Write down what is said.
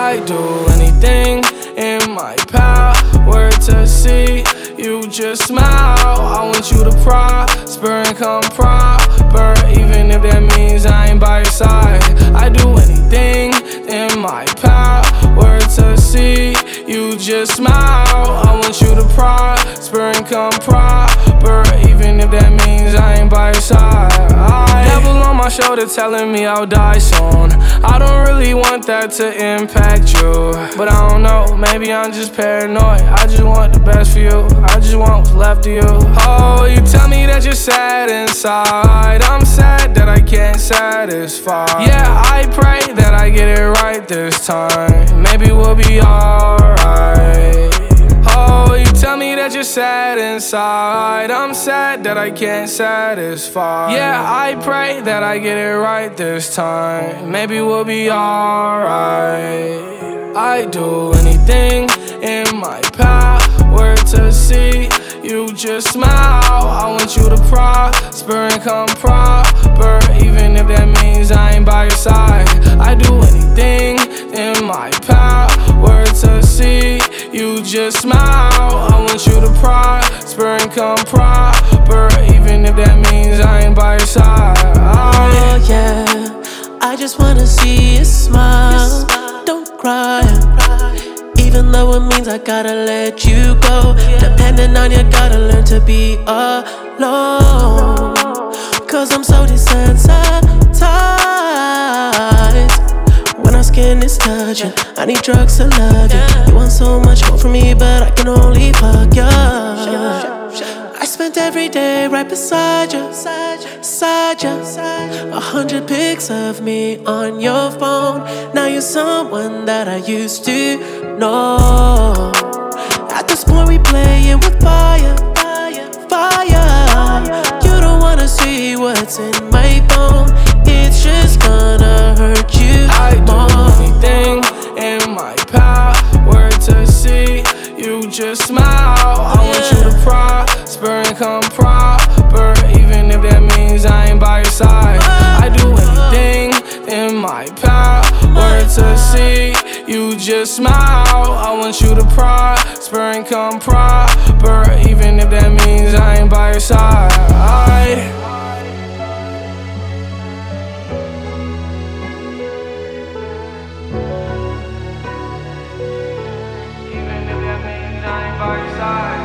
I'd do anything in my power to see you just smile. I want you to prosper and come proper, even if that means I ain't by your side. I'd do anything in my power to see you just smile. I want you to prosper and come proper, even if that means I ain't by your side. Devil on my shoulder telling me I'll die soon. I don't really want that to impact you, but I don't know, maybe I'm just paranoid. I just want the best for you, I just want what's left of you. Oh, you tell me that you're sad inside. I'm sad that I can't satisfy. Yeah, I pray that I get it right this time. Maybe we'll be alright. Oh, you tell me that you're sad inside. I'm sad that I can't satisfy. Yeah, I pray that I get it right this time. Maybe we'll be alright. I'd do anything in my power to see you just smile. I want you to prosper and come proper, even if that means I ain't by your side. I'd do anything in my power to see you just smile. I want you to prosper and come proper, even if that means I ain't by your side. Oh yeah, I just wanna see you smile. Don't cry, even though it means I gotta let you go. Depending on you, gotta learn to be alone. Cause I'm so desensitized when our skin is touching. I need drugs to love you. You want so much more from me, but I can only fuck you. I spent every day right beside you, 100 pics of me on your phone. Now you're someone that I used to know. At this point we playing with fire. You don't wanna see what's in my phone. It's just gonna hurt you more. I'd do anything in my power to see you just smile. I want you to prosper and come proper, even if that means I ain't by your side. I'd do anything in my power to see you just smile. I want you to prosper and come proper, even if that means I ain't by your side. Even if that means I ain't by your side.